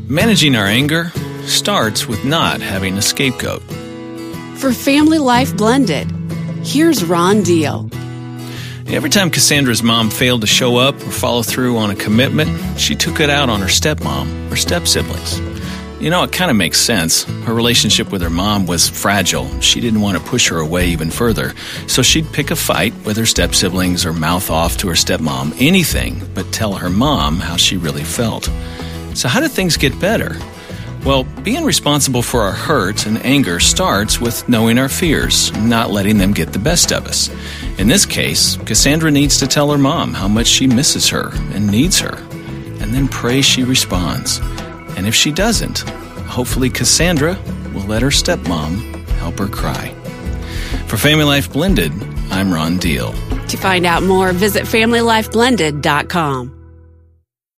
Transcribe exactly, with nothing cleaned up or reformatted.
Managing our anger starts with not having a scapegoat. For Family Life Blended, here's Ron Deal. Every time Cassandra's mom failed to show up or follow through on a commitment, she took it out on her stepmom or step-siblings. You know, it kind of makes sense. Her relationship with her mom was fragile. She didn't want to push her away even further. So she'd pick a fight with her step-siblings or mouth off to her stepmom, anything but tell her mom how she really felt. So how did things get better? Well, being responsible for our hurt and anger starts with knowing our fears, not letting them get the best of us. In this case, Cassandra needs to tell her mom how much she misses her and needs her, and then pray she responds. And if she doesn't, hopefully Cassandra will let her stepmom help her cry. For Family Life Blended, I'm Ron Deal. To find out more, visit family life blended dot com.